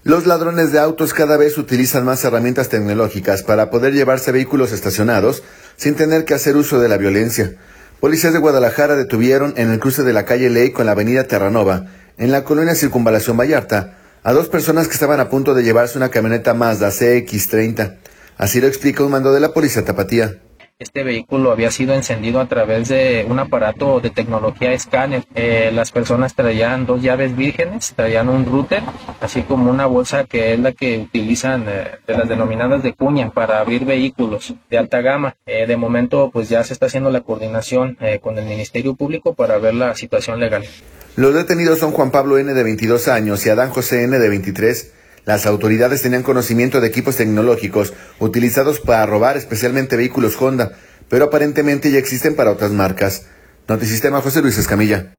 Los ladrones de autos cada vez utilizan más herramientas tecnológicas para poder llevarse vehículos estacionados sin tener que hacer uso de la violencia. Policías de Guadalajara detuvieron en el cruce de la calle Ley con la avenida Terranova, en la colonia Circunvalación Vallarta, a dos personas que estaban a punto de llevarse una camioneta Mazda CX-30. Así lo explica un mando de la policía tapatía. Este vehículo había sido encendido a través de un aparato de tecnología escáner. Las personas traían 2 llaves vírgenes, traían un router, así como una bolsa que es la que utilizan de las denominadas de cuña para abrir vehículos de alta gama. De momento pues ya se está haciendo la coordinación con el Ministerio Público para ver la situación legal. Los detenidos son Juan Pablo N. de 22 años y Adán José N. de 23. Las autoridades tenían conocimiento de equipos tecnológicos utilizados para robar especialmente vehículos Honda, pero aparentemente ya existen para otras marcas. Notisistema, José Luis Escamilla.